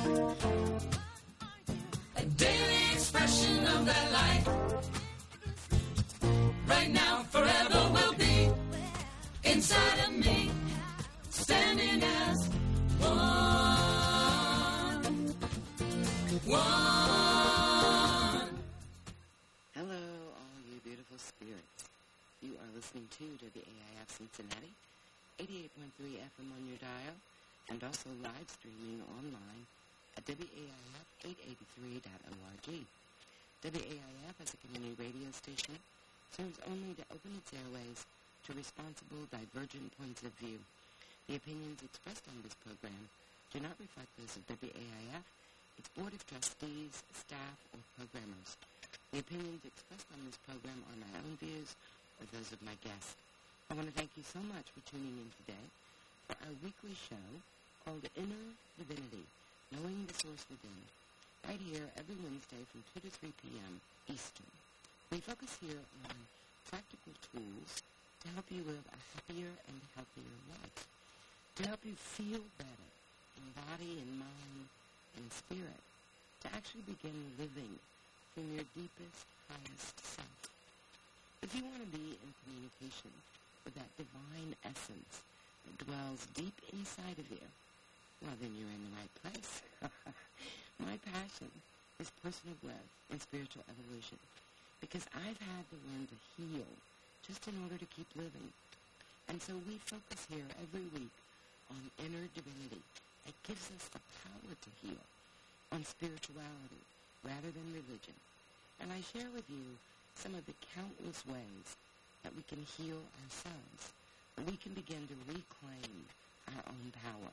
A daily expression of that light. Right now, forever will be inside of me, standing as one. Hello, all you beautiful spirits. You are listening to WAIF Cincinnati, 88.3 FM on your dial, and also live streaming online at WAIF883.org. WAIF as a community radio station serves only to open its airways to responsible, divergent points of view. The opinions expressed on this program do not reflect those of WAIF, its Board of Trustees, staff, or programmers. The opinions expressed on this program are my own views or those of my guests. I want to thank you so much for tuning in today for our weekly show called Inner Divinity, Knowing the Source Within, right here every Wednesday from 2 to 3 p.m. Eastern. We focus here on practical tools to help you live a happier and healthier life, to help you feel better in body and mind and spirit, to actually begin living from your deepest, highest self. If you want to be in communication with that divine essence that dwells deep inside of you, well, then you're in the right place. My passion is personal growth and spiritual evolution because I've had to learn to heal just in order to keep living. And so we focus here every week on inner divinity that gives us the power to heal, on spirituality rather than religion. And I share with you some of the countless ways that we can heal ourselves, that we can begin to reclaim our own power.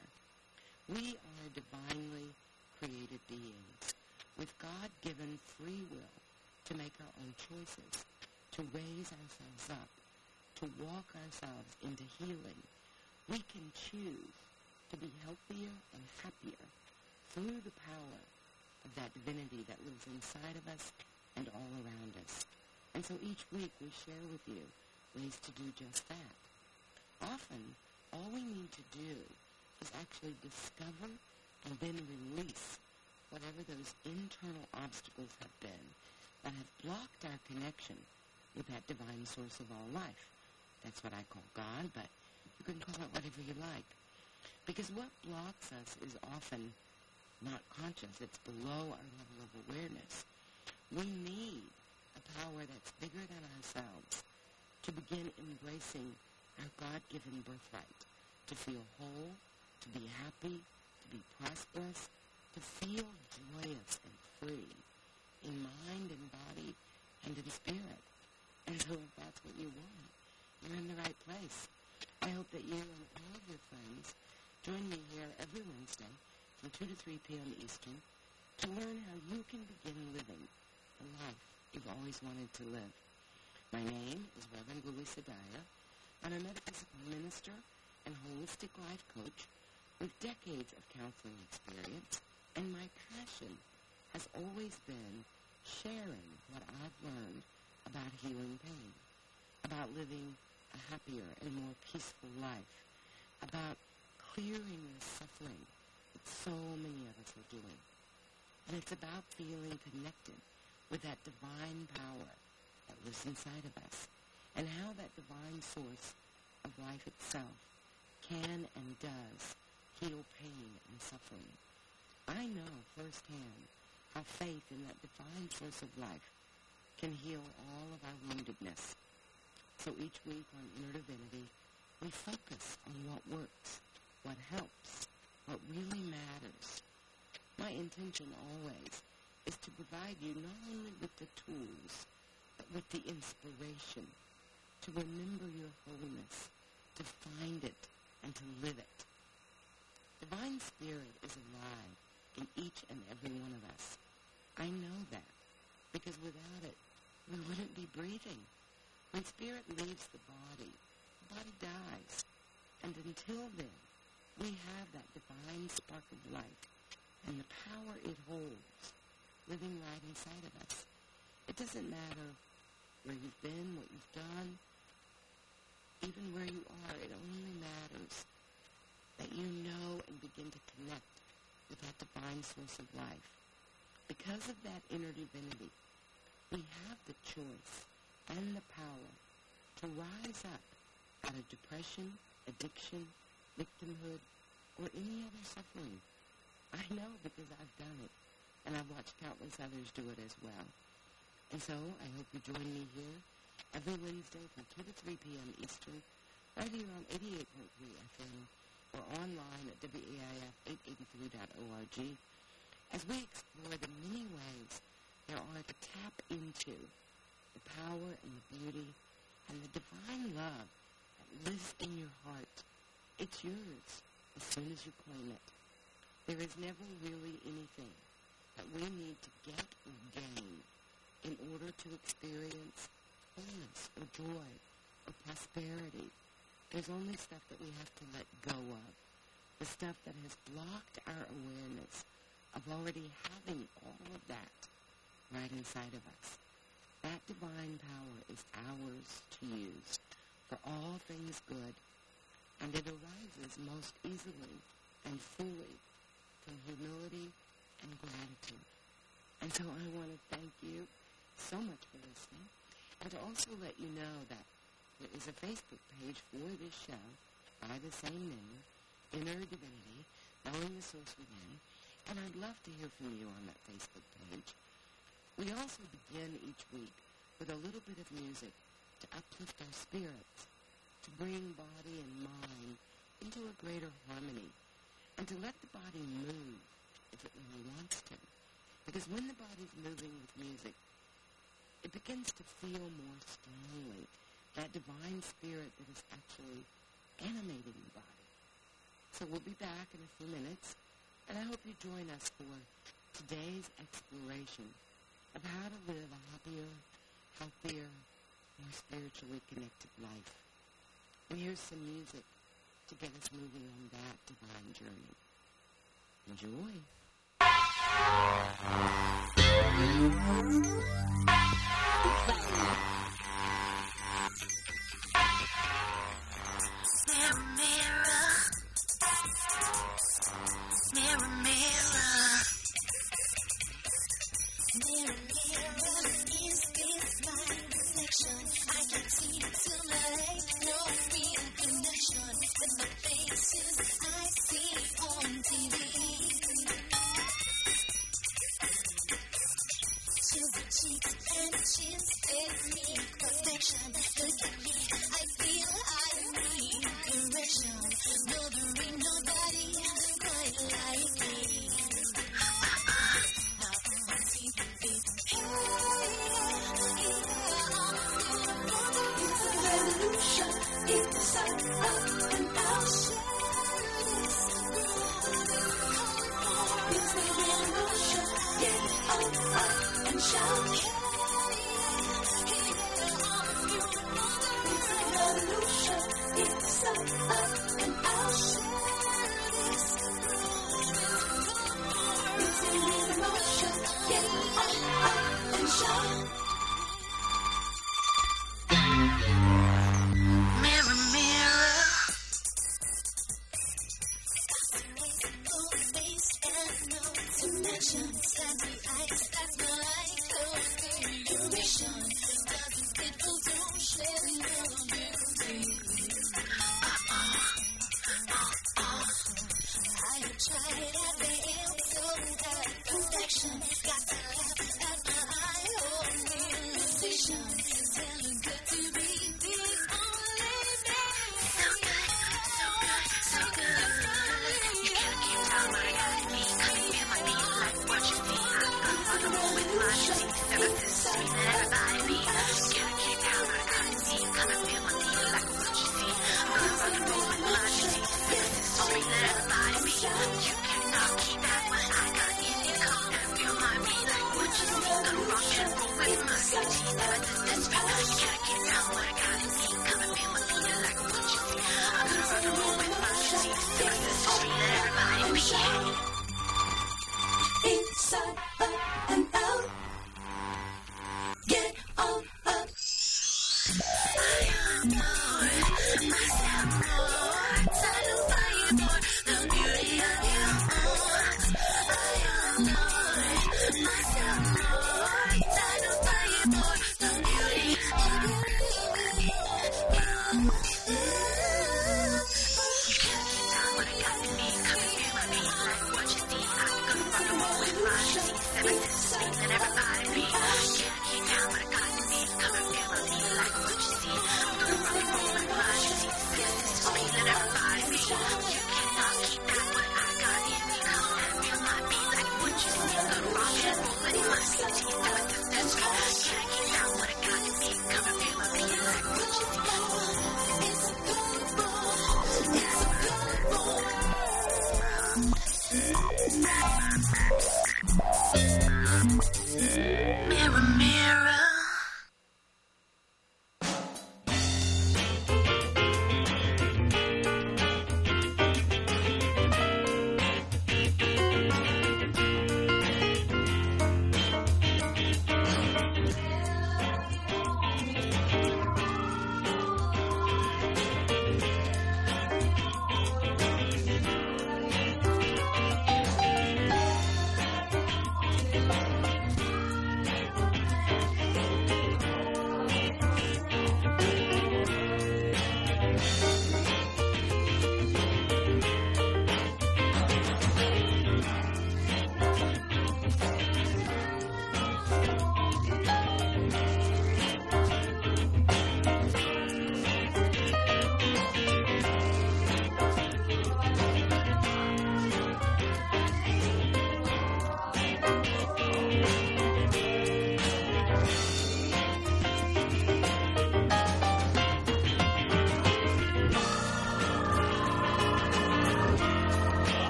We are divinely created beings with God-given free will to make our own choices, to raise ourselves up, to walk ourselves into healing. We can choose to be healthier and happier through the power of that divinity that lives inside of us and all around us. And so each week we share with you ways to do just that. Often, all we need to do is actually discover and then release whatever those internal obstacles have been that have blocked our connection with that divine source of all life. That's what I call God, but you can call it whatever you like. Because what blocks us is often not conscious. It's below our level of awareness. We need a power that's bigger than ourselves to begin embracing our God-given birthright, to feel whole, to be happy, to be prosperous, to feel joyous and free in mind and body and in spirit. And so if that's what you want, you're in the right place. I hope that you and all of your friends join me here every Wednesday from 2 to 3 p.m. Eastern to learn how you can begin living the life you've always wanted to live. My name is Reverend Louis Sadaya. I'm a metaphysical minister and holistic life coach with decades of counseling experience, and my passion has always been sharing what I've learned about healing pain, about living a happier and more peaceful life, about clearing the suffering that so many of us are doing. And it's about feeling connected with that divine power that lives inside of us, and how that divine source of life itself can and does heal pain and suffering. I know firsthand how faith in that divine source of life can heal all of our woundedness. So each week on Inner Divinity, we focus on what works, what helps, what really matters. My intention always is to provide you not only with the tools, but with the inspiration to remember your wholeness, to find it, and to live it. Divine Spirit is alive in each and every one of us. I know that, because without it, we wouldn't be breathing. When spirit leaves the body dies. And until then, we have that divine spark of light and the power it holds living right inside of us. It doesn't matter where you've been, what you've done, even where you are. It only matters that you know and begin to connect with that divine source of life. Because of that inner divinity, we have the choice and the power to rise up out of depression, addiction, victimhood, or any other suffering. I know because I've done it, and I've watched countless others do it as well. And so I hope you join me here every Wednesday from 2 to 3 p.m. Eastern, right here on 88.3 FM, or online at WAIF883.org, as we explore the many ways there are to tap into the power and the beauty and the divine love that lives in your heart. It's yours as soon as you claim it. There is never really anything that we need to get or gain in order to experience wholeness or joy or prosperity. There's only stuff that we have to let go of, the stuff that has blocked our awareness of already having all of that right inside of us. That divine power is ours to use for all things good, and it arises most easily and fully from humility and gratitude. And so I want to thank you so much for listening, and to also let you know that there is a Facebook page for this show by the same name, Inner Divinity, Knowing the Source Within, and I'd love to hear from you on that Facebook page. We also begin each week with a little bit of music to uplift our spirits, to bring body and mind into a greater harmony, and to let the body move if it really wants to. Because when the body's moving with music, it begins to feel more strongly that divine spirit that is actually animating the body. So we'll be back in a few minutes, and I hope you join us for today's exploration of how to live a happier, healthier, more spiritually connected life. And here's some music to get us moving on that divine journey. Enjoy. Mirror, mirror, mirror, mirror, is this my reflection? I can see tonight, no real connection with the faces I see on TV. Chilly cheeks and chins, they need perfection. Look at me, I feel I need correction. No, there ain't nobody quite like me. Inside, up, and I'll share this it's the emotion. Get on up and shout. It's a revolution. Inside, up, and I'll share this it's the emotion. Get on up and shout. Inside, up, and out. Get on up. I adore myself more. Satisfy for the beauty of you.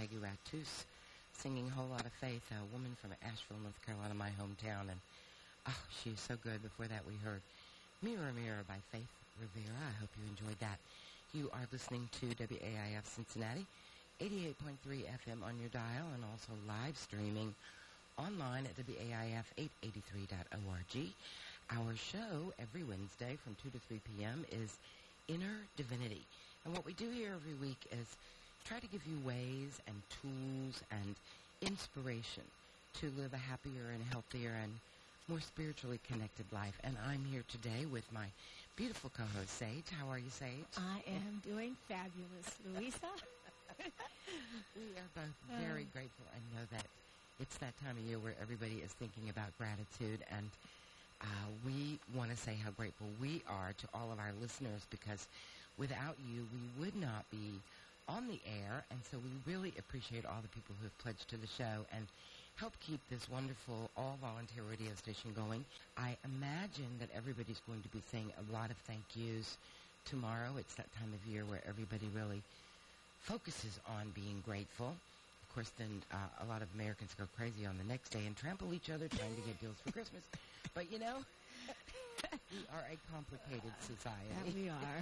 Maggie Ratus singing Whole Lot of Faith, a woman from Asheville, North Carolina, my hometown. And, oh, she's so good. Before that, we heard Mirror, Mirror by Faith Rivera. I hope you enjoyed that. You are listening to WAIF Cincinnati, 88.3 FM on your dial, and also live streaming online at WAIF883.org. Our show every Wednesday from 2 to 3 p.m. is Inner Divinity. And what we do here every week is try to give you ways and tools and inspiration to live a happier and healthier and more spiritually connected life. And I'm here today with my beautiful co-host, Sage. How are you, Sage? I am doing fabulous, Louisa. We are both very grateful. I know that it's that time of year where everybody is thinking about gratitude, and we want to say how grateful we are to all of our listeners, because without you, we would not be on the air, and so we really appreciate all the people who have pledged to the show and help keep this wonderful all-volunteer radio station going. I imagine that everybody's going to be saying a lot of thank yous tomorrow. It's that time of year where everybody really focuses on being grateful. Of course, then a lot of Americans go crazy on the next day and trample each other trying to get deals for Christmas. But, you know, we are a complicated society. That we are.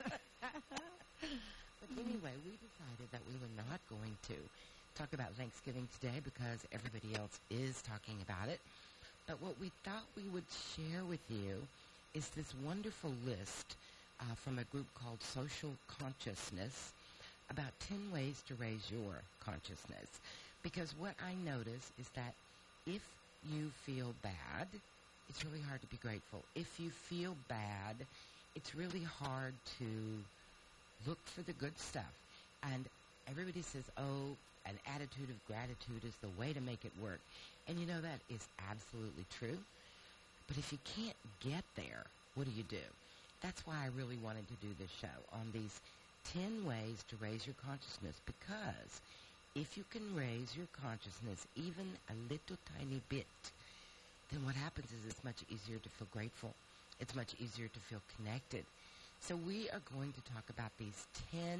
But anyway, we decided that we were not going to talk about Thanksgiving today because everybody else is talking about it. But what we thought we would share with you is this wonderful list from a group called Social Consciousness about 10 ways to raise your consciousness. Because what I notice is that if you feel bad, it's really hard to be grateful. If you feel bad, it's really hard to look for the good stuff. And everybody says, oh, an attitude of gratitude is the way to make it work. And you know, that is absolutely true. But if you can't get there, what do? That's why I really wanted to do this show on these 10 ways to raise your consciousness, because if you can raise your consciousness even a little tiny bit, then what happens is it's much easier to feel grateful. It's much easier to feel connected. So we are going to talk about these 10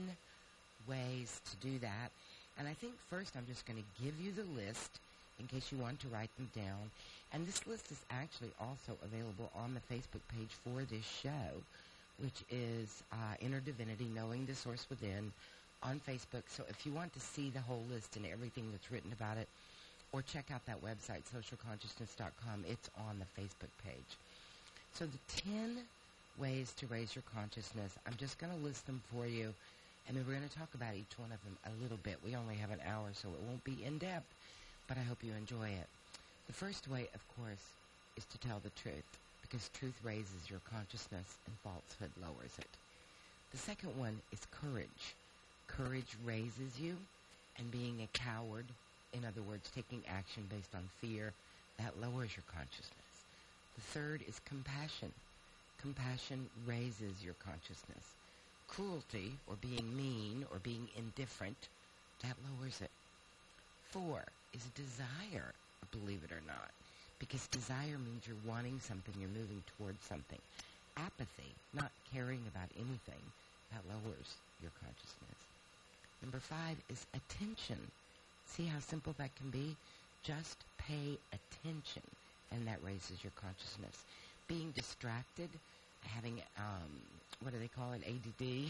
ways to do that. And I think first I'm just going to give you the list in case you want to write them down. And this list is actually also available on the Facebook page for this show, which is Inner Divinity, Knowing the Source Within, on Facebook. So if you want to see the whole list and everything that's written about it, or check out that website, socialconsciousness.com, it's on the Facebook page. So the 10 ways to raise your consciousness, I'm just going to list them for you, and then we're going to talk about each one of them a little bit. We only have an hour, so it won't be in-depth, but I hope you enjoy it. The first way, of course, is to tell the truth, because truth raises your consciousness and falsehood lowers it. The second one is courage. Courage raises you, and being a coward, in other words, taking action based on fear, that lowers your consciousness. The third is compassion. Compassion raises your consciousness. Cruelty, or being mean, or being indifferent, that lowers it. 4 is desire, believe it or not, because desire means you're wanting something, you're moving towards something. Apathy, not caring about anything, that lowers your consciousness. Number 5 is attention. See how simple that can be? Just pay attention, and that raises your consciousness. Being distracted, having, what do they call it, ADD,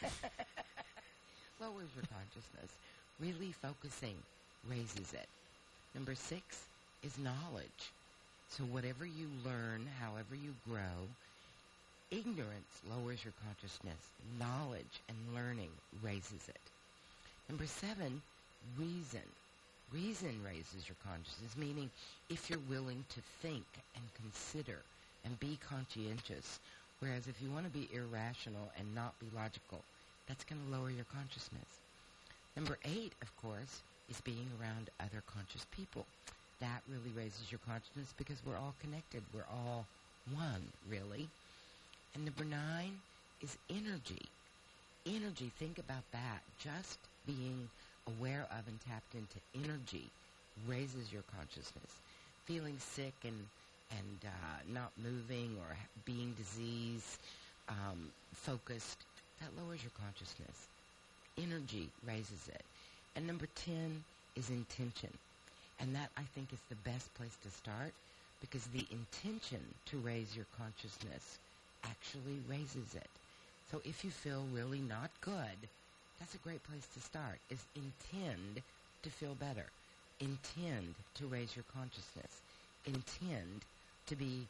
lowers your consciousness. Really focusing raises it. Number 6 is knowledge. So whatever you learn, however you grow, ignorance lowers your consciousness. Knowledge and learning raises it. Number 7, reason. Reason raises your consciousness, meaning if you're willing to think and consider and be conscientious, whereas if you want to be irrational and not be logical, that's going to lower your consciousness. Number 8, of course, is being around other conscious people. That really raises your consciousness because we're all connected. We're all one, really. And number 9 is energy. Energy, think about that. Just being aware of and tapped into energy raises your consciousness. Feeling sick and not moving or being disease focused, that lowers your consciousness. Energy raises it. And number 10 is intention. And that, I think, is the best place to start because the intention to raise your consciousness actually raises it. So if you feel really not good, that's a great place to start, is intend to feel better. Intend to raise your consciousness. Intend to be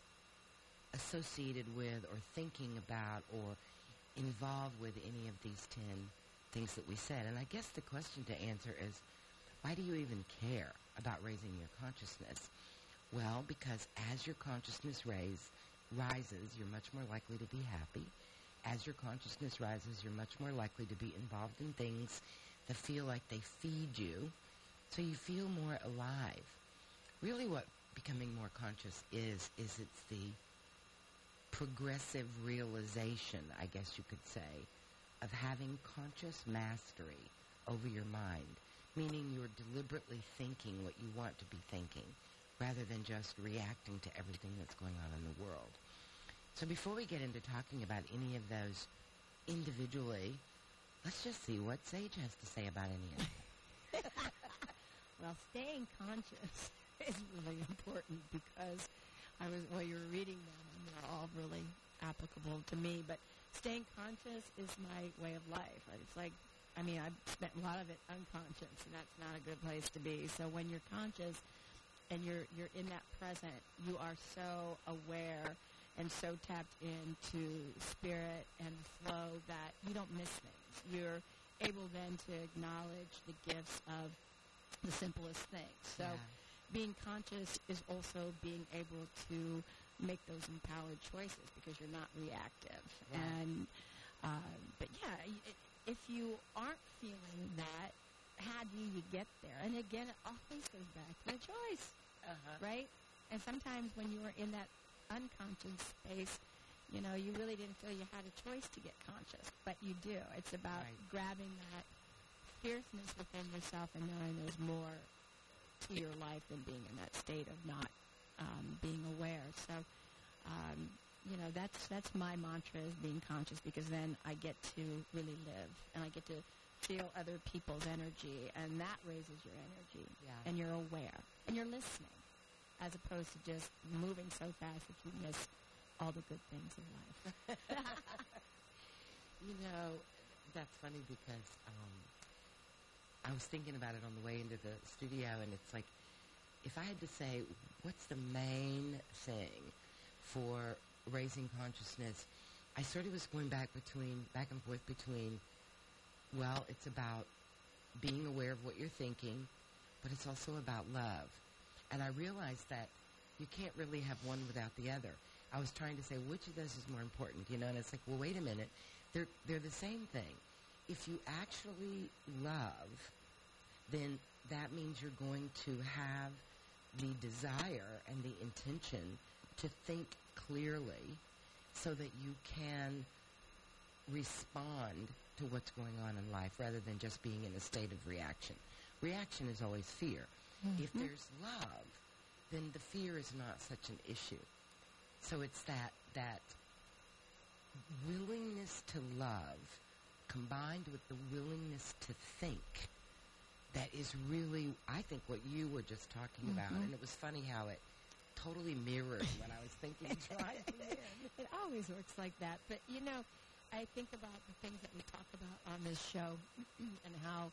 associated with or thinking about or involved with any of these 10 things that we said. And I guess the question to answer is, why do you even care about raising your consciousness? Well, because as your consciousness rises, you're much more likely to be happy. As your consciousness rises, you're much more likely to be involved in things that feel like they feed you, so you feel more alive. Really what becoming more conscious is it's the progressive realization, I guess you could say, of having conscious mastery over your mind, meaning you're deliberately thinking what you want to be thinking rather than just reacting to everything that's going on in the world. So before we get into talking about any of those individually, let's just see what Sage has to say about any of them. Well, staying conscious is really important because while you were reading them, and they're all really applicable to me, but staying conscious is my way of life. It's like, I've spent a lot of it unconscious, and that's not a good place to be. So when you're conscious and you're in that present, you are so aware and so tapped into spirit and flow that you don't miss things. You're able then to acknowledge the gifts of the simplest things. So being conscious is also being able to make those empowered choices because you're not reactive. Right. And but if you aren't feeling that, how do you get there? And again, it always goes back to a choice, right? And sometimes when you are in that unconscious space, you really didn't feel you had a choice to get conscious, but you do. It's about grabbing that fierceness within yourself and knowing there's more to your life than being in that state of not being aware. So, that's my mantra, is being conscious, because then I get to really live and I get to feel other people's energy, and that raises your energy. Yeah. And you're aware and you're listening, as opposed to just moving so fast that you miss all the good things in life. That's funny because I was thinking about it on the way into the studio, and it's like, if I had to say what's the main thing for raising consciousness, I sort of was going back and forth between, well, it's about being aware of what you're thinking, but it's also about love. And I realized that you can't really have one without the other. I was trying to say, which of those is more important, and it's like, well, wait a minute. They're the same thing. If you actually love, then that means you're going to have the desire and the intention to think clearly so that you can respond to what's going on in life rather than just being in a state of reaction. Reaction is always fear. Mm-hmm. If there's love, then the fear is not such an issue. So it's that willingness to love combined with the willingness to think that is really, I think, what you were just talking about. And it was funny how it totally mirrored what I was thinking. It always works like that. But, I think about the things that we talk about on this show and how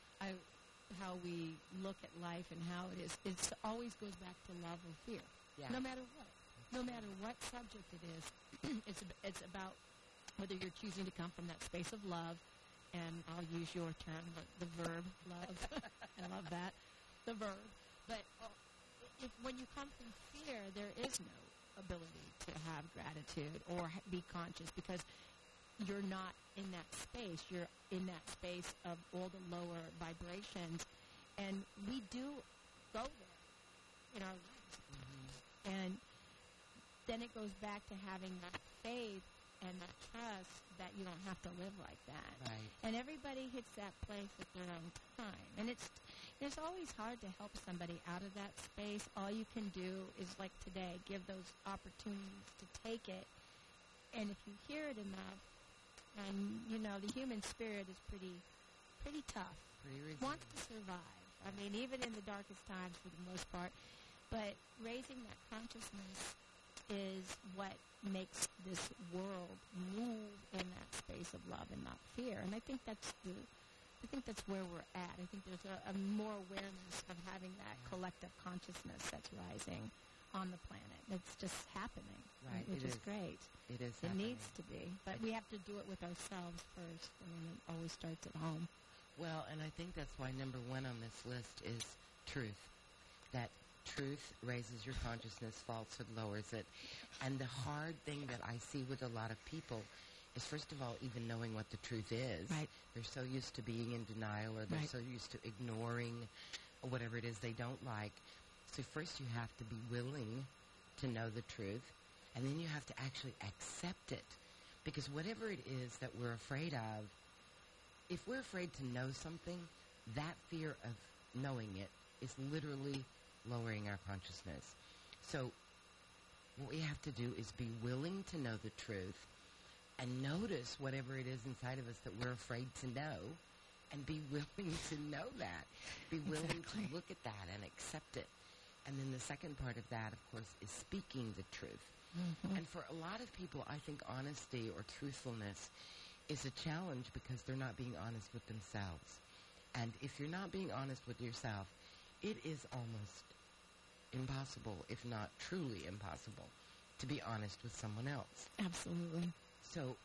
we look at life and how it always goes back to love or fear, no matter what. No matter what subject it is, it's about whether you're choosing to come from that space of love, and I'll use your term, the verb, love. I love that, the verb. But when you come from fear, there is no ability to have gratitude or be conscious because you're not in that space. You're in that space of all the lower vibrations, and we do go there in our lives. And then it goes back to having that faith and that trust that you don't have to live like that. Right. And everybody hits that place at their own time. And it's always hard to help somebody out of that space. All you can do is, like today, give those opportunities to take it. And if you hear it enough, and, the human spirit is pretty tough. pretty resilient. wants to survive. I mean, even in the darkest times for the most part. But raising that consciousness is what makes this world move in that space of love and not fear. And I think that's where we're at. I think there's a more awareness of having that collective consciousness that's rising on the planet. It's just happening, Right, which it is is. great. It is It happening. needs to be, but we have to do it with ourselves first. I mean, it always starts at home. Well, and I think that's why number one on this list is truth. That truth raises your consciousness, falsehood lowers it. And the hard thing that I see with a lot of people is, first of all, even knowing what the truth is. Right. They're so used to being in denial, or they're Right. so used to ignoring whatever it is they don't like. So first you have to be willing to know the truth, and then you have to actually accept it. Because whatever it is that we're afraid of, if we're afraid to know something, that fear of knowing it is literally lowering our consciousness. So what we have to do is be willing to know the truth and notice whatever it is inside of us that we're afraid to know, and be willing to know that. Be willing Exactly. to look at that and accept it. And then the second part of that, of course, is speaking the truth. Mm-hmm. And for a lot of people, I think honesty or truthfulness is a challenge because they're not being honest with themselves. And if you're not being honest with yourself, it is almost impossible, if not truly impossible, to be honest with someone else. Absolutely. So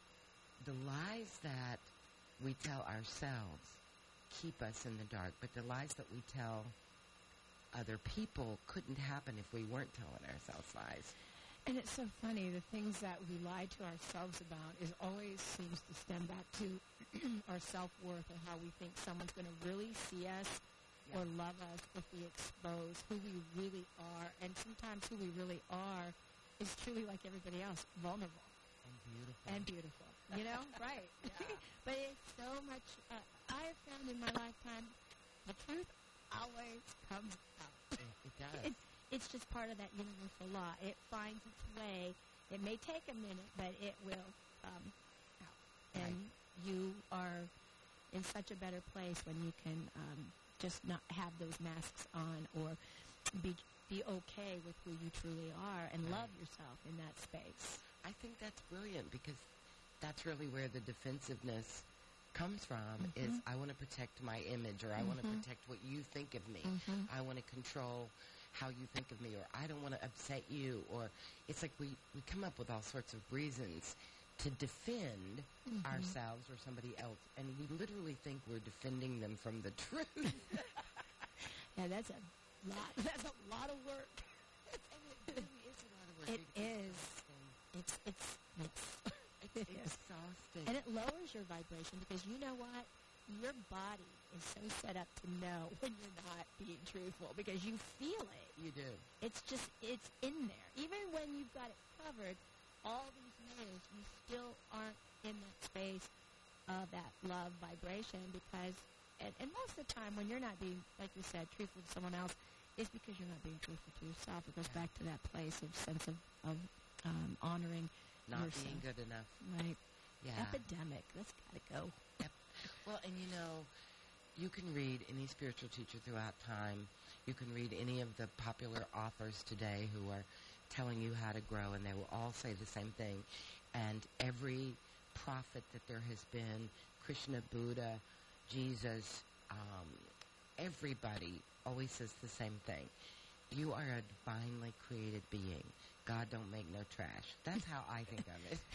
the lies that we tell ourselves keep us in the dark, but the lies that we tell other people couldn't happen if we weren't telling ourselves lies. And it's so funny, the things that we lie to ourselves about is always seems to stem back to our self-worth and how we think someone's going to really see us Yeah. or love us if we expose who we really are. And sometimes who we really are is truly like everybody else, vulnerable And beautiful. and beautiful. You know? Right. Yeah. But it's so much, I have found in my lifetime, the truth always comes out. It does. It's just part of that universal law. It finds its way. It may take a minute, but it will come out. And you are in such a better place when you can just not have those masks on, or be okay with who you truly are and love yourself in that space. I think that's brilliant, because that's really where the defensiveness comes from, is I want to protect my image, or I want to protect what you think of me. I want to control how you think of me, or I don't want to upset you, or it's like we come up with all sorts of reasons to defend ourselves or somebody else, and we literally think we're defending them from the truth. Yeah, that's a lot. That's a lot of work. It really is a lot of work. It is. exhausting. It's It's exhausting. And it lowers your vibration, because you know what? Your body is so set up to know when you're not being truthful, because you feel it. You do. It's in there. Even when you've got it covered, all these layers, you still aren't in that space of that love vibration, because, and most of the time when you're not being, like you said, truthful to someone else, it's because you're not being truthful to yourself. It goes back to that place of sense of honoring Not yourself. being good enough. Right. Yeah. Epidemic. That's got to go. Well, and you know, you can read any spiritual teacher throughout time. You can read any of the popular authors today who are telling you how to grow, and they will all say the same thing. And every prophet that there has been, Krishna, Buddha, Jesus, everybody always says the same thing. You are a divinely created being. God don't make no trash. That's how I think of it.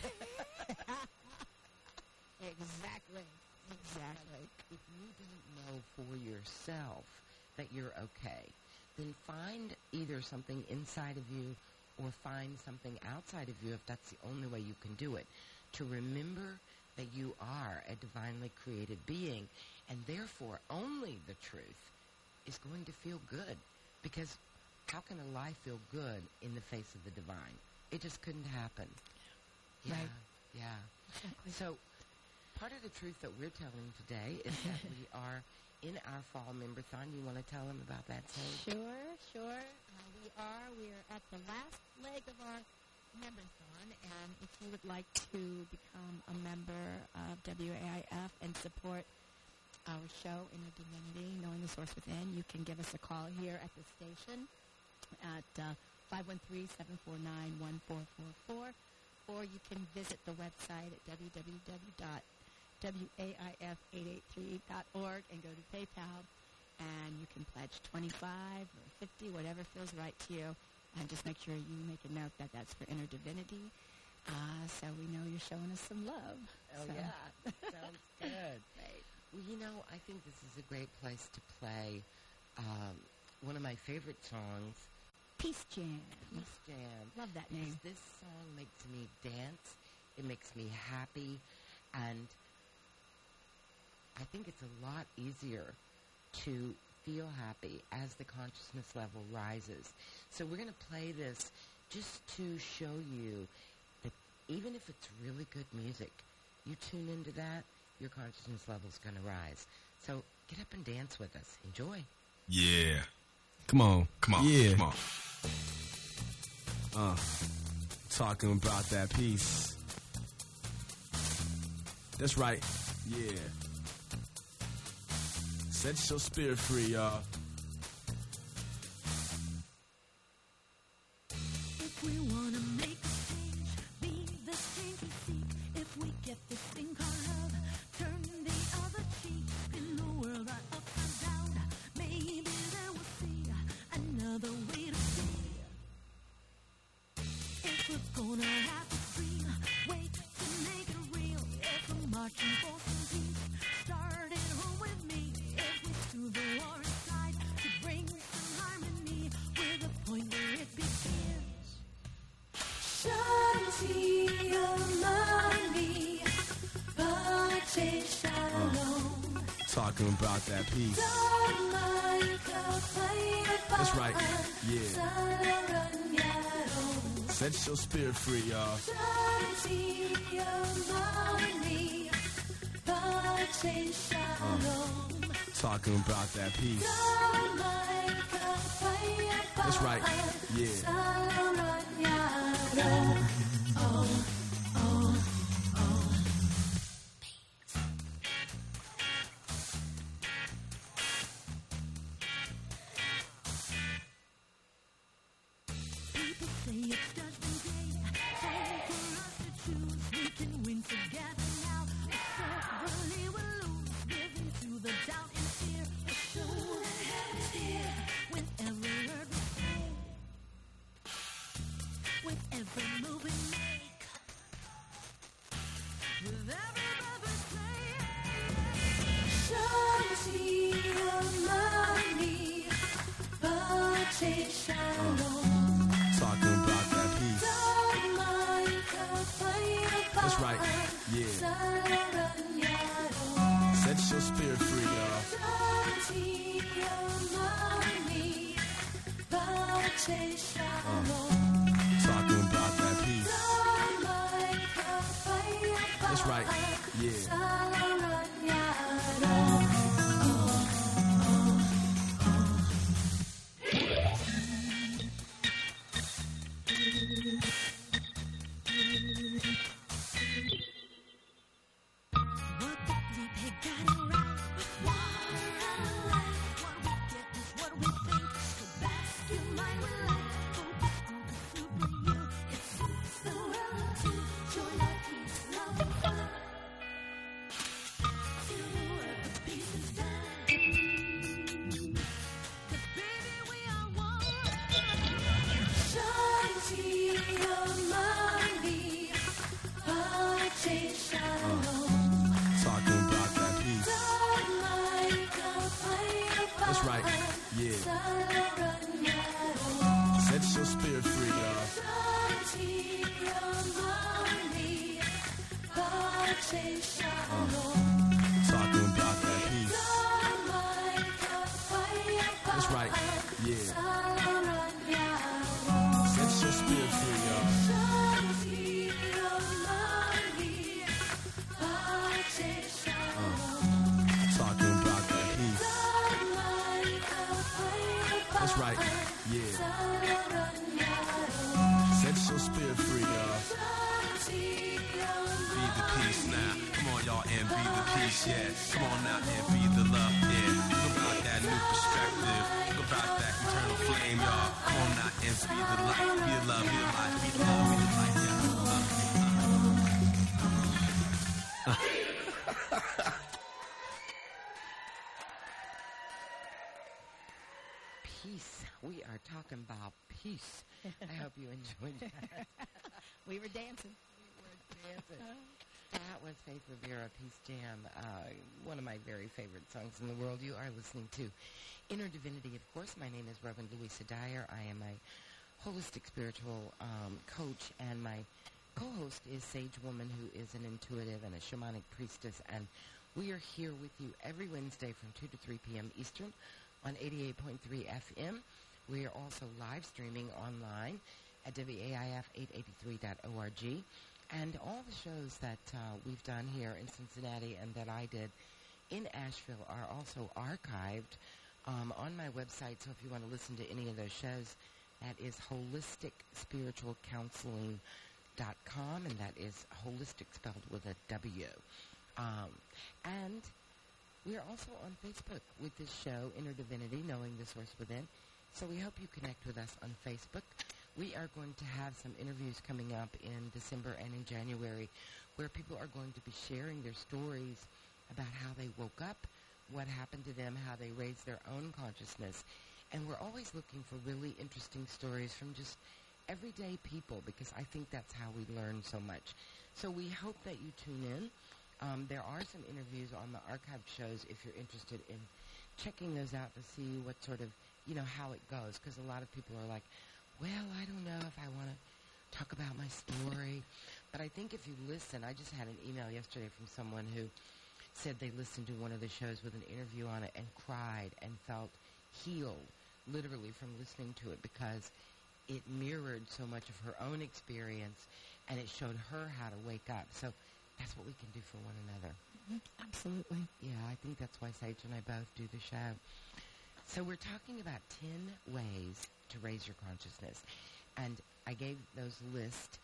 Exactly. If you don't know for yourself that you're okay, then find either something inside of you or find something outside of you, if that's the only way you can do it, to remember that you are a divinely created being, and therefore only the truth is going to feel good. Because how can a lie feel good in the face of the divine? It just couldn't happen. Yeah, Right. yeah. Exactly. So part of the truth that we're telling today is that we are in our fall member-thon. You want to tell them about that, Sage? Sure. We're at the last leg of our member-thon, and if you would like to become a member of WAIF and support our show, Inner Divinity, Knowing the Source Within, you can give us a call here at the station at 513-749-1444, or you can visit the website at www.waif883.org and go to PayPal, and you can pledge $25 or $50, whatever feels right to you, and just make sure you make a note that that's for Inner Divinity, so we know you're showing us some love. Oh, So- yeah. Sounds good. Right. Well, you know, I think this is a great place to play one of my favorite songs, Peace Jam. Peace Jam. Love that Because name. this song makes me dance. It makes me happy. And I think it's a lot easier to feel happy as the consciousness level rises. So we're going to play this just to show you that even if it's really good music, you tune into that, your consciousness level's going to rise. So get up and dance with us. Enjoy. Yeah. Come on. Yeah. Come on. Talking about that peace. That's right. Yeah. Set your spirit free, y'all. If we wanna make a change, be the change we seek. If we get this thing called love, turn the other cheek. In the world our ups and downs, maybe there we'll see another way to be. If we're gonna have a dream, wait to make it real. If we're marching for some peace, start at home with me. If we do the war inside to bring some harmony with a point where it begins. Shanti Amani, Pache Shalom. Talking about that peace. That's right. Yeah. Set your spirit free, y'all. Shanti Amani, Pache Shalom. Talking about that peace. That's right. Yeah. People say it's Judgment Day, time for us to choose. We can win together now, or certainly we'll lose. Give in to the doubt and fear, but show that heaven's here. With every word we say, with every move we make, with every breath we take. Shanti Amani, Pache Shalom. Talking about that peace. That's right. Yeah. Set your spirit free, y'all. Talking about that peace. That's right. Yeah. What the three pig got it right. Water and light. What we get is what we think. So that's your mind with light. Focus on the super you. It suits the world too. Joy, love, peace, love, and fun. Till the world of peace is done. 'Cause baby we are one. Shanti Amani, Pache Shalom. Talking about that peace. That's right. Yeah. Set your spirit free, y'all. Talking about that peace. That's right. Yeah. Set your spirit free, y'all. Talking about that peace. That's right. Yeah. Set your spirit free, y'all. Be the the peace now. Come on, y'all, and be the peace, yeah. Come on now and be the love, yeah. Think about that new perspective. Think about that eternal flame, y'all. Come on now and be the light, be the love, be the life, be the love, be the light, yeah. Peace. We are talking about peace. I hope you enjoyed that. We were dancing. That was Faith Rivera, Peace Jam, one of my very favorite songs in the world. You are listening to Inner Divinity. Of course, my name is Reverend Louisa Dyer. I am a holistic spiritual coach, and my co-host is Sage Woman, who is an intuitive and a shamanic priestess, and we are here with you every Wednesday from 2 to 3 p.m. Eastern on 88.3 FM. We are also live streaming online at WAIF883.org. And all the shows that we've done here in Cincinnati and that I did in Asheville are also archived on my website. So if you want to listen to any of those shows, that is holisticspiritualcounseling.com, and that is holistic spelled with a W. And we are also on Facebook with this show, Inner Divinity, Knowing the Source Within. So we hope you connect with us on Facebook. We are going to have some interviews coming up in December and in January where people are going to be sharing their stories about how they woke up, what happened to them, how they raised their own consciousness. And we're always looking for really interesting stories from just everyday people, because I think that's how we learn so much. So we hope that you tune in. There are some interviews on the archived shows if you're interested in checking those out to see what sort of, how it goes, because a lot of people are like, well, I don't know if I want to talk about my story. But I think if you listen, I just had an email yesterday from someone who said they listened to one of the shows with an interview on it and cried and felt healed, literally, from listening to it, because it mirrored so much of her own experience and it showed her how to wake up. So that's what we can do for one another. Mm-hmm. Absolutely. Yeah, I think that's why Sage and I both do the show. So we're talking about 10 ways to raise your consciousness. And I gave those list,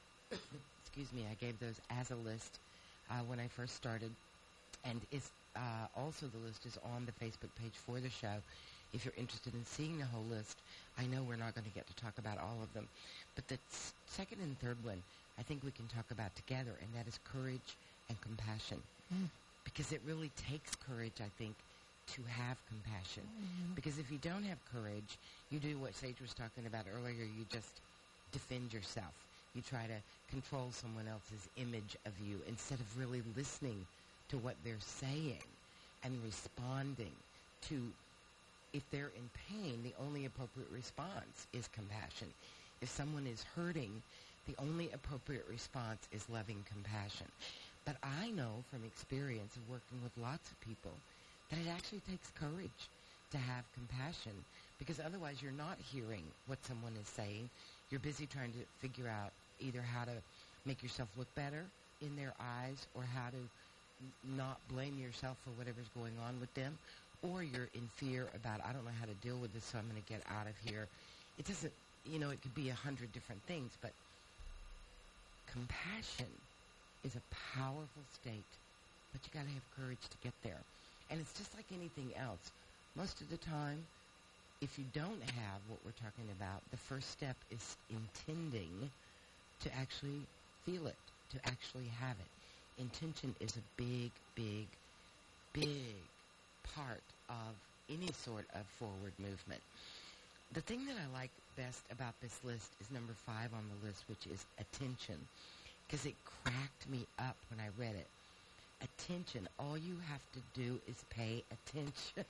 I gave those as a list when I first started. And it's also the list is on the Facebook page for the show. If you're interested in seeing the whole list, I know we're not going to get to talk about all of them. But the second and third one, I think we can talk about together, and that is courage and compassion. Because it really takes courage, I think, to have compassion. Because if you don't have courage, you do what Sage was talking about earlier. You just defend yourself. You try to control someone else's image of you instead of really listening to what they're saying and responding to, if they're in pain, the only appropriate response is compassion. If someone is hurting, the only appropriate response is loving compassion. But I know from experience of working with lots of people that it actually takes courage to have compassion, because otherwise you're not hearing what someone is saying. You're busy trying to figure out either how to make yourself look better in their eyes, or how to not blame yourself for whatever's going on with them, or you're in fear about, I don't know how to deal with this, so I'm going to get out of here. It doesn't, it could be 100 different things, but compassion is a powerful state, but you got to have courage to get there. And it's just like anything else. Most of the time, if you don't have what we're talking about, the first step is intending to actually feel it, to actually have it. Intention is a big, big, big part of any sort of forward movement. The thing that I like best about this list is number 5 on the list, which is attention, because it cracked me up when I read it. Attention. All you have to do is pay attention.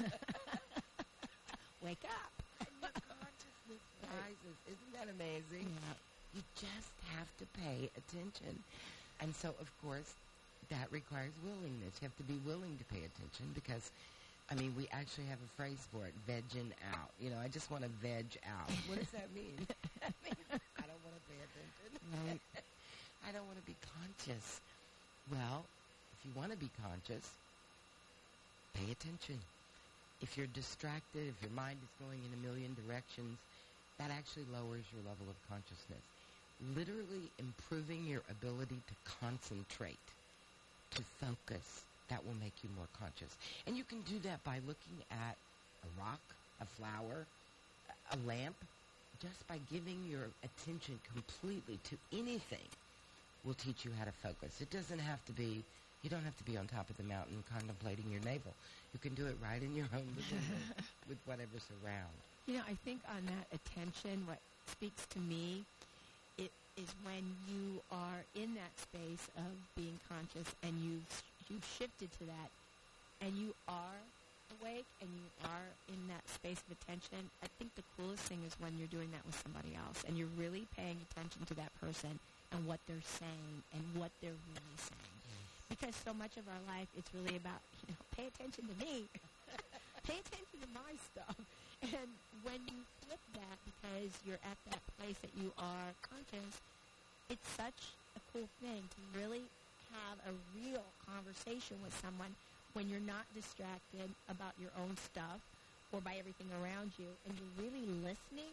Wake up. And your consciousness rises. Isn't that amazing? Yeah. You just have to pay attention. And so, of course, that requires willingness. You have to be willing to pay attention because, we actually have a phrase for it, vegging out. I just want to veg out. What does that mean? That means I don't want to pay attention. Right. I don't want to be conscious. Well, if you want to be conscious, pay attention. If you're distracted, if your mind is going in a million directions, that actually lowers your level of consciousness. literally improving your ability to concentrate, to focus. That will make you more conscious. And you can do that by looking at a rock, a flower, a lamp. Just by giving your attention completely to anything will teach you how to focus. It doesn't have to be, you don't have to be on top of the mountain contemplating your navel. You can do it right in your own living room with whatever's around. You know, I think on that attention, what speaks to me, it is when you are in that space of being conscious and you've shifted to that and you are awake and you are in that space of attention. I think the coolest thing is when you're doing that with somebody else and you're really paying attention to that person and what they're saying and what they're really saying. Because so much of our life, it's really about, pay attention to me. Pay attention to my stuff. And when you flip that because you're at that place that you are conscious, it's such a cool thing to really have a real conversation with someone when you're not distracted about your own stuff or by everything around you, and you're really listening.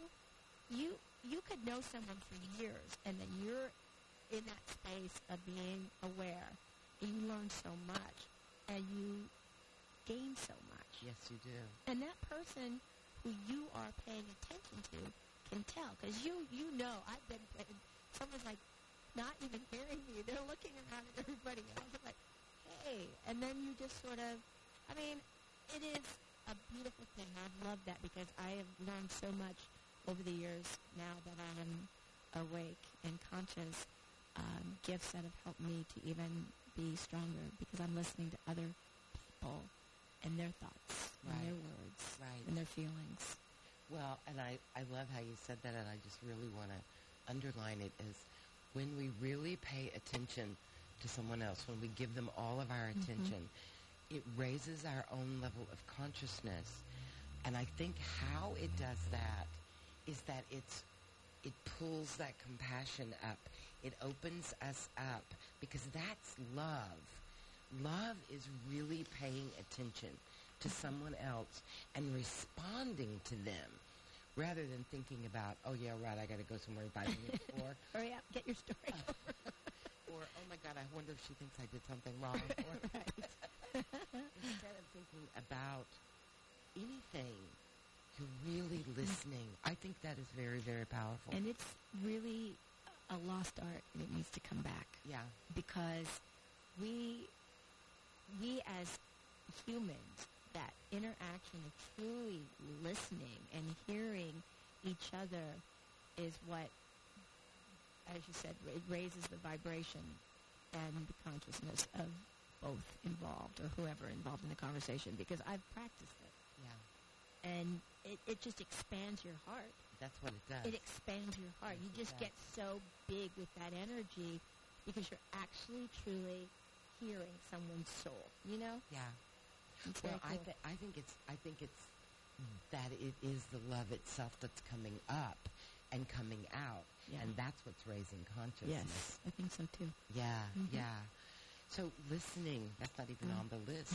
You could know someone for years, and then you're in that space of being aware, and you learn so much, and you gain so much. Yes, you do. And that person who you are paying attention to can tell, because you know, I've been, someone's like not even hearing me. They're looking around at everybody else. I'm like, hey. And then you just sort of, it is a beautiful thing. I've loved that because I have learned so much over the years now that I'm awake and conscious, gifts that have helped me to even be stronger because I'm listening to other people and their thoughts and their words and their feelings. Well, and I love how you said that, and I just really want to underline it is when we really pay attention to someone else, when we give them all of our attention, it raises our own level of consciousness. And I think how it does that is that it pulls that compassion up. It opens us up because that's love. Love is really paying attention to someone else and responding to them rather than thinking about, oh, yeah, right, I got to go somewhere 5 minutes before. Hurry up, get your story over. Or, oh, my God, I wonder if she thinks I did something wrong. Instead of thinking about anything, you're really listening. I think that is very, very powerful. And it's really a lost art, and it needs to come back. Yeah. Because we as humans, that interaction of truly listening and hearing each other is what, as you said, it raises the vibration and the consciousness of both involved or whoever involved in the conversation, because I've practiced it. Yeah. And it just expands your heart. That's what it does. It expands your heart. Yes, you just get so big with that energy because you're actually truly hearing someone's soul, you know? Yeah. It's well, very cool. I think it's that it is the love itself that's coming up and coming out, and that's what's raising consciousness. Yes, I think so too. Yeah, yeah. So listening, that's not even on the list.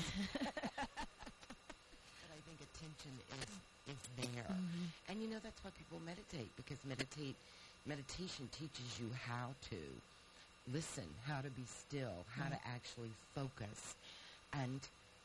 But I think attention is there. And you know, that's why people meditate, because meditation teaches you how to listen, how to be still, how to actually focus. And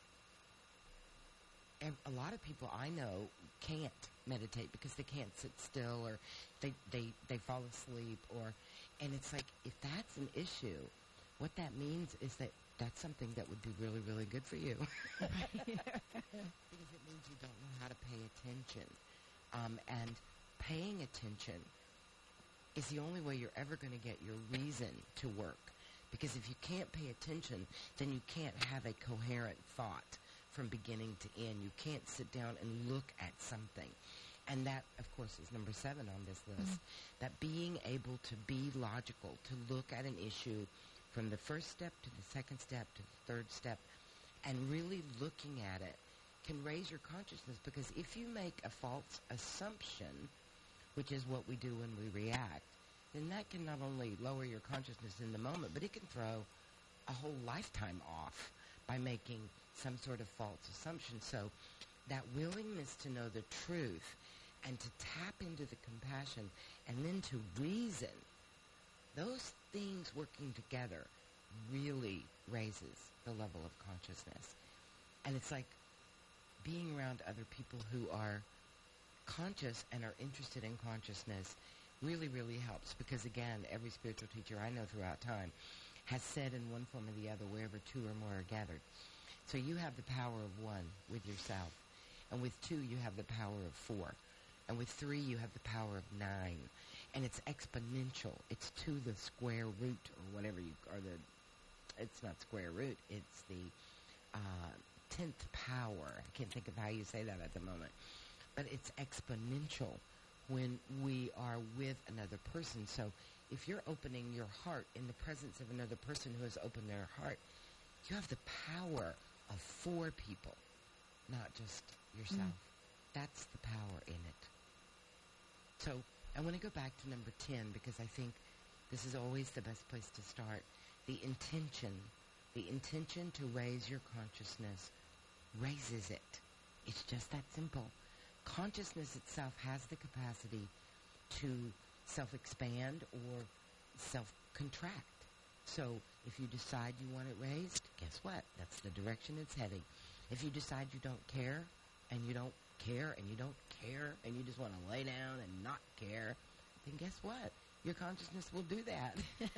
a lot of people I know can't meditate because they can't sit still, or they fall asleep, and it's like, if that's an issue, what that means is that that's something that would be really, really good for you. Because it means you don't know how to pay attention. And paying attention is the only way you're ever going to get your reason to work. Because if you can't pay attention, then you can't have a coherent thought from beginning to end. You can't sit down and look at something. And that, of course, is number 7 on this list. That being able to be logical, to look at an issue from the first step to the second step to the third step, and really looking at it can raise your consciousness. Because if you make a false assumption, which is what we do when we react, then that can not only lower your consciousness in the moment, but it can throw a whole lifetime off by making some sort of false assumption. So that willingness to know the truth and to tap into the compassion and then to reason those things working together really raises the level of consciousness. And it's like being around other people who are conscious and are interested in consciousness really, really helps, because, again, every spiritual teacher I know throughout time has said in one form or the other, wherever two or more are gathered. So you have the power of one with yourself, and with two you have the power of four, and with three you have the power of 9, and it's exponential. It's to the square root or whatever it's not square root, it's the 10th power. I can't think of how you say that at the moment, but it's exponential when we are with another person. So if you're opening your heart in the presence of another person who has opened their heart, you have the power of 4 people, not just yourself. That's the power in it. So I want to go back to number 10, because I think this is always the best place to start. The intention to raise your consciousness raises it. It's just that simple. Consciousness itself has the capacity to self-expand or self-contract. So if you decide you want it raised, guess what? That's the direction it's heading. If you decide you don't care, and you don't care, and you don't care, and you just want to lay down and not care, then guess what? Your consciousness will do that.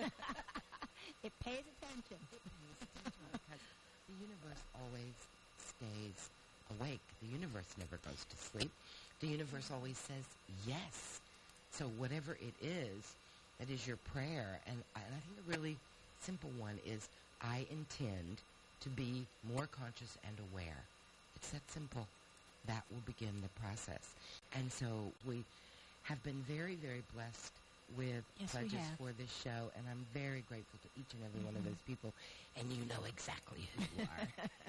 It pays attention. It pays attention because the universe always stays awake. The universe never goes to sleep. The universe always says yes. So whatever it is, that is your prayer. And I think a really simple one is, I intend to be more conscious and aware. It's that simple. That will begin the process. And so we have been very, very blessed with pledges for this show, and I'm very grateful to each and every one of those people, and you know exactly who you are.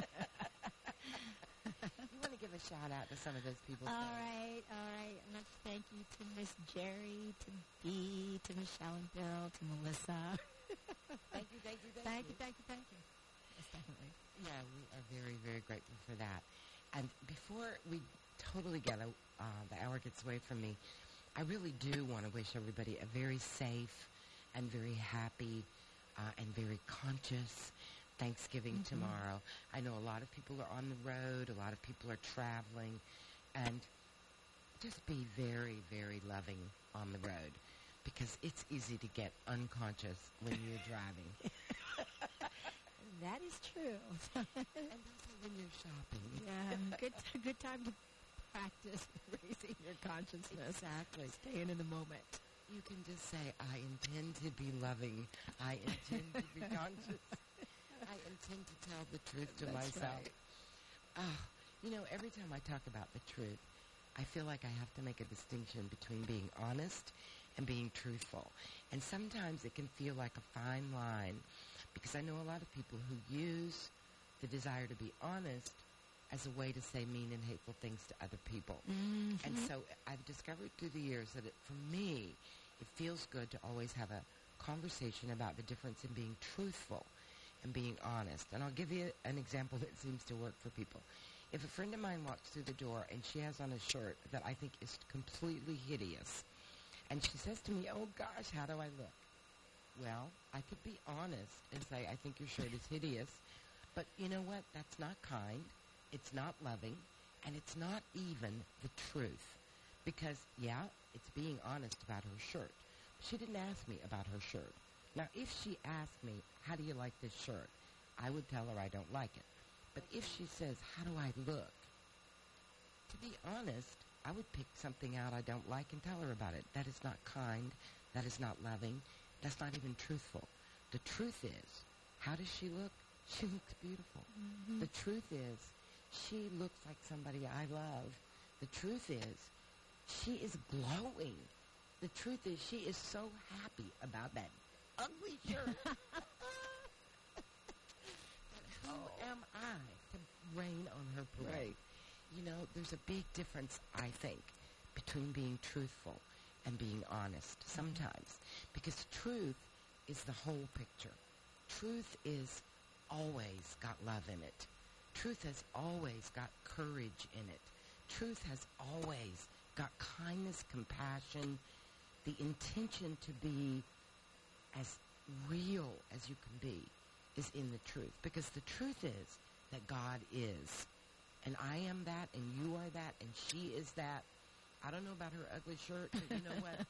You want to give a shout-out to some of those people? All right. Much thank you to Miss Jerry, to Dee, to Michelle and Bill, to Melissa. Thank you. Thank you. Yes, definitely. Yeah, we are very, very grateful for that. And before we totally get the hour gets away from me, I really do want to wish everybody a very safe and very happy and very conscious Thanksgiving tomorrow. I know a lot of people are on the road, a lot of people are traveling, and just be very, very loving on the road, because it's easy to get unconscious when you're driving. That is true. And also when you're shopping. Yeah, good time to practice raising your consciousness. Exactly. Staying in the moment. You can just say, I intend to be loving. I intend to be conscious. I intend to tell the truth to myself. Right. Every time I talk about the truth, I feel like I have to make a distinction between being honest and being truthful. And sometimes it can feel like a fine line, because I know a lot of people who use the desire to be honest as a way to say mean and hateful things to other people. And so I've discovered through the years that for me, it feels good to always have a conversation about the difference in being truthful and being honest. And I'll give you an example that seems to work for people. If a friend of mine walks through the door and she has on a shirt that I think is completely hideous, and she says to me, oh gosh, how do I look? Well, I could be honest and say, I think your shirt is hideous, but you know what? That's not kind. It's not loving, and it's not even the truth. Because, yeah, it's being honest about her shirt. She didn't ask me about her shirt. Now, if she asked me, how do you like this shirt? I would tell her I don't like it. But if she says, how do I look? To be honest, I would pick something out I don't like and tell her about it. That is not kind. That is not loving. That's not even truthful. The truth is, how does she look? She looks beautiful. The truth is, she looks like somebody I love. The truth is, she is glowing. The truth is, she is so happy about that ugly shirt. But who am I to rain on her parade? Right. There's a big difference, I think, between being truthful and being honest sometimes. Because truth is the whole picture. Truth is always got love in it. Truth has always got courage in it. Truth has always got kindness, compassion, the intention to be as real as you can be is in the truth. Because the truth is that God is. And I am that, and you are that, and she is that. I don't know about her ugly shirt, but you know what?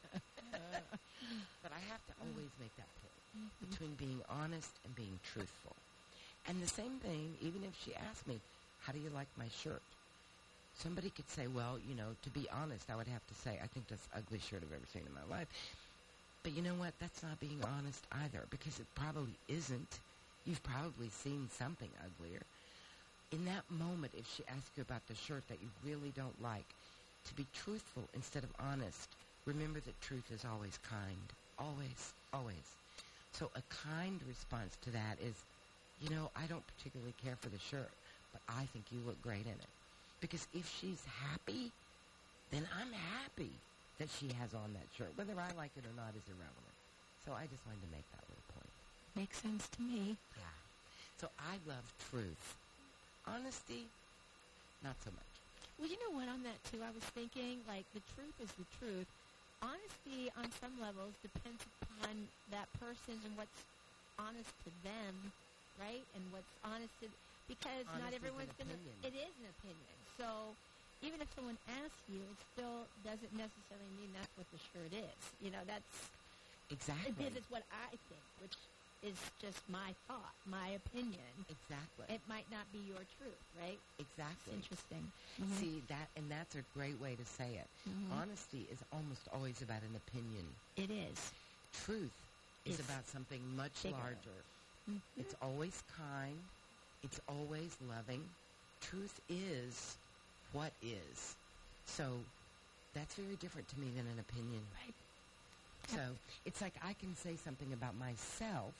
But I have to always make that point between being honest and being truthful. And the same thing, even if she asked me, how do you like my shirt? Somebody could say, well, you know, to be honest, I would have to say, I think that's the ugliest shirt I've ever seen in my life. But you know what? That's not being honest either, because it probably isn't. You've probably seen something uglier. In that moment, if she asks you about the shirt that you really don't like, to be truthful instead of honest, remember that truth is always kind. Always, always. So a kind response to that is, you know, I don't particularly care for the shirt, but I think you look great in it. Because if she's happy, then I'm happy that she has on that shirt. Whether I like it or not is irrelevant. So I just wanted to make that little point. Makes sense to me. Yeah. So I love truth. Honesty, not so much. Well, you know what, on that, too, I was thinking, like, the truth is the truth. Honesty, on some levels, depends upon that person and what's honest to them, right? And what's honest to... Because Honest not is everyone's an going to... opinion. It is an opinion. So even if someone asks you, it still doesn't necessarily mean that's what the shirt is. You know, that's... Exactly. Because it's what I think, which is just my thought, my opinion. Exactly. It might not be your truth, right? Exactly. It's interesting. See, that's a great way to say it. Honesty is almost always about an opinion. It is. Truth is It's about something much bigger. larger. It's always kind. It's always loving. Truth is what is. So that's very different to me than an opinion. Right. So it's like I can say something about myself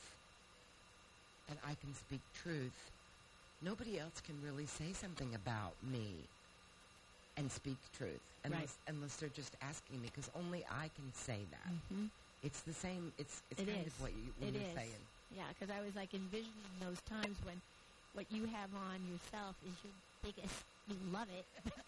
and I can speak truth. Nobody else can really say something about me and speak truth unless they're just asking me, because only I can say that. It's the same. It's It kind is. of what you're It is. saying. Yeah, because I was like envisioning those times when what you have on yourself is your biggest. You love it.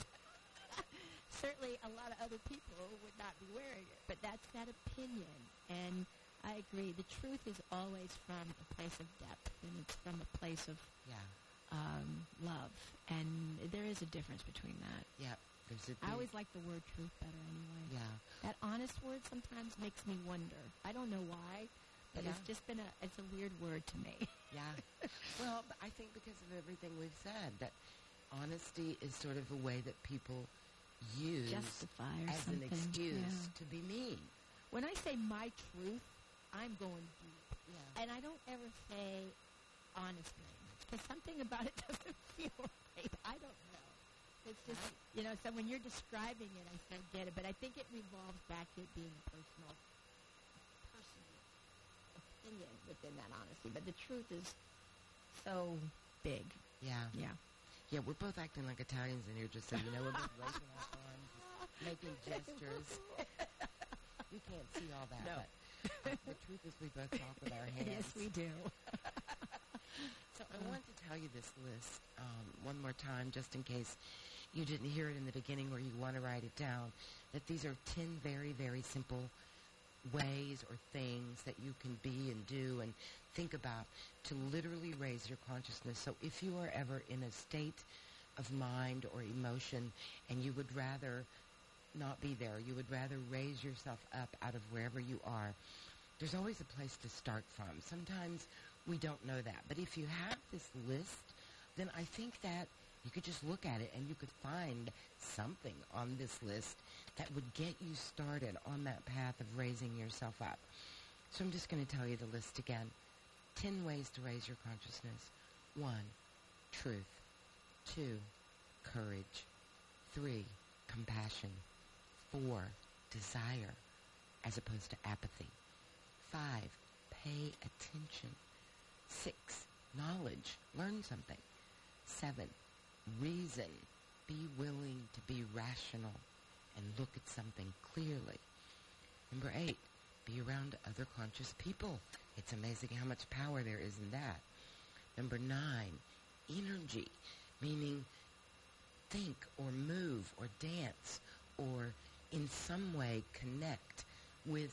Certainly, a lot of other people would not be wearing it, but that's that opinion. And I agree. The truth is always from a place of depth, and it's from a place of Yeah. love. And there is a difference between that. Yeah. There's a I always like the word truth better anyway. Yeah. That honest word sometimes makes me wonder. I don't know why, but it's Yeah. just been it's a weird word to me. Yeah. Well, I think because of everything we've said, that honesty is sort of a way that people use Justify or as something. an excuse Yeah. to be mean. When I say my truth, I'm going deep. Yeah. And I don't ever say honest very much, because something about it doesn't feel right. I don't know. It's just, so when you're describing it, I still get it. But I think it revolves back to it being a personal opinion within that honesty. But the truth is so big. Yeah. Yeah. Yeah, we're both acting like Italians in here, just so you know. We're both raising our arms, making gestures. You can't see all that, No. but the truth is we both talk with our hands. Yes, we do. So I want to tell you this list one more time, just in case you didn't hear it in the beginning or you want to write it down, that these are 10 very, very simple ways or things that you can be and do and think about to literally raise your consciousness. So if you are ever in a state of mind or emotion and you would rather not be there, you would rather raise yourself up out of wherever you are, there's always a place to start from. Sometimes we don't know that. But if you have this list, then I think that you could just look at it and you could find something on this list that would get you started on that path of raising yourself up. So I'm just going to tell you the list again. 10 ways to raise your consciousness. 1, truth. 2, courage. 3, compassion. 4, desire as opposed to apathy. 5, pay attention. 6, knowledge. Learn something. 7, reason. Be willing to be rational and look at something clearly. Number 8, be around other conscious people. It's amazing how much power there is in that. Number 9, energy, meaning think or move or dance or in some way connect with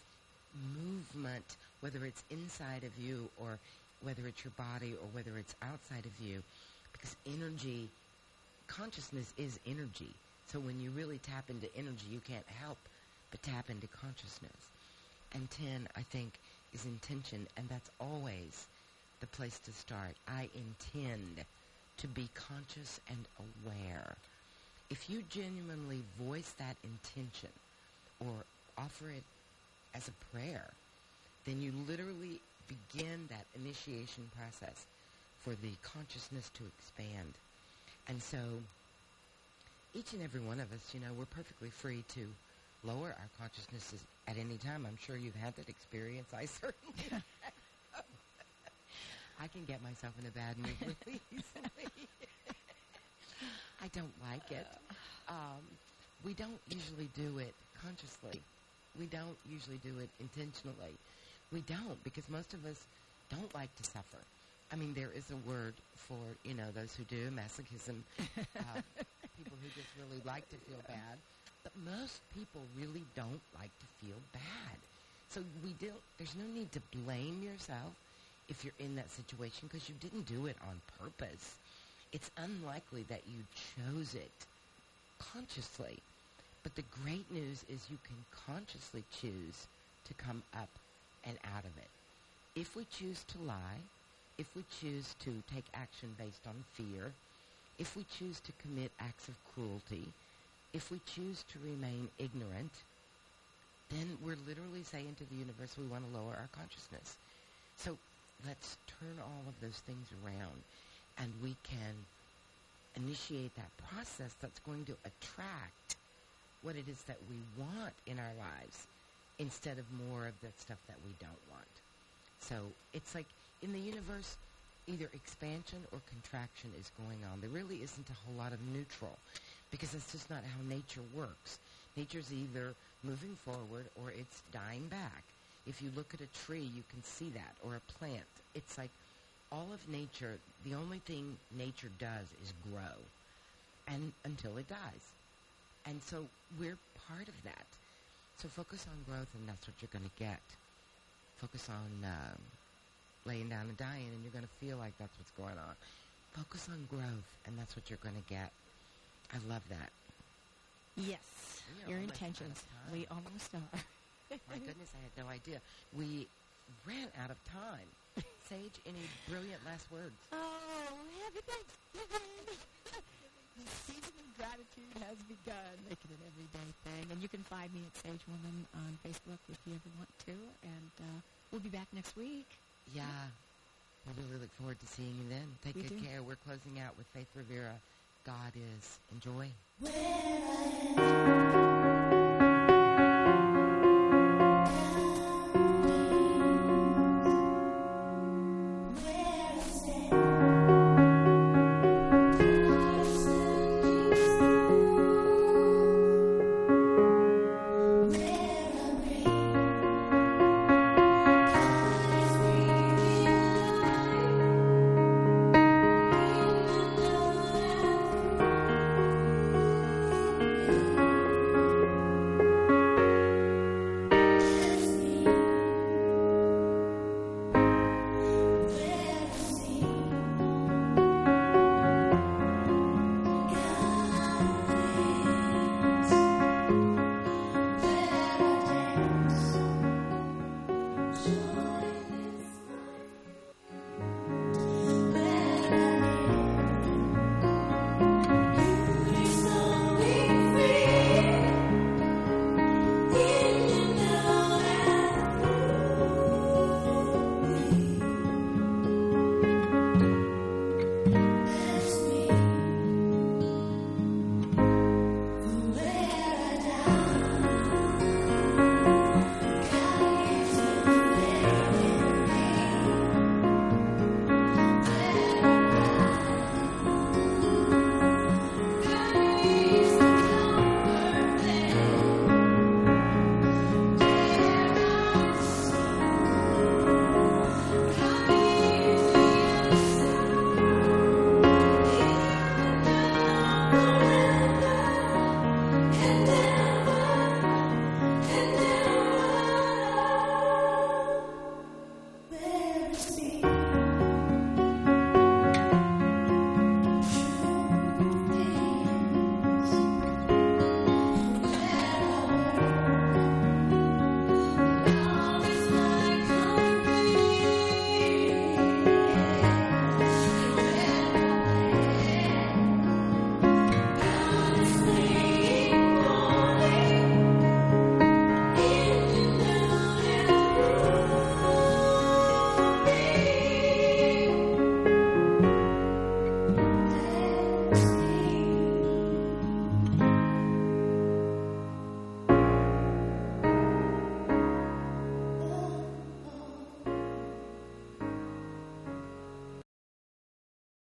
movement, whether it's inside of you or whether it's your body or whether it's outside of you, because energy, consciousness is energy. So when you really tap into energy, you can't help but tap into consciousness. And 10, I think, is intention, and that's always the place to start. I intend to be conscious and aware. If you genuinely voice that intention or offer it as a prayer, then you literally begin that initiation process for the consciousness to expand. And so each and every one of us, we're perfectly free to lower our consciousnesses at any time. I'm sure you've had that experience. I certainly have. I can get myself in a bad mood really easily. I don't like it. We don't usually do it consciously. We don't usually do it intentionally. We don't, because most of us don't like to suffer. I mean, there is a word for, those who do, masochism, people who just really like to feel bad. But most people really don't like to feel bad. So there's no need to blame yourself if you're in that situation, because you didn't do it on purpose. It's unlikely that you chose it consciously. But the great news is you can consciously choose to come up and out of it. If we choose to lie, if we choose to take action based on fear, if we choose to commit acts of cruelty, if we choose to remain ignorant, then we're literally saying to the universe we want to lower our consciousness. So let's turn all of those things around, and we can initiate that process that's going to attract what it is that we want in our lives instead of more of the stuff that we don't want. So it's like in the universe, either expansion or contraction is going on. There really isn't a whole lot of neutral, because that's just not how nature works. Nature's either moving forward or it's dying back. If you look at a tree, you can see that, or a plant. It's like all of nature, the only thing nature does is grow, and until it dies. And so we're part of that. So focus on growth, and that's what you're going to get. Focus on laying down and dying, and you're going to feel like that's what's going on. Focus on growth, and that's what you're going to get. I love that. Yes, your intentions. We almost are. My goodness, I had no idea. We ran out of time. Sage, any brilliant last words? Oh, happy Thanksgiving! The season of gratitude has begun. Make it an everyday thing. And you can find me at Sage Woman on Facebook if you ever want to. And we'll be back next week. Yeah. I really look forward to seeing you then. Take good care. We're closing out with Faith Rivera. God is. Enjoy. Where I am.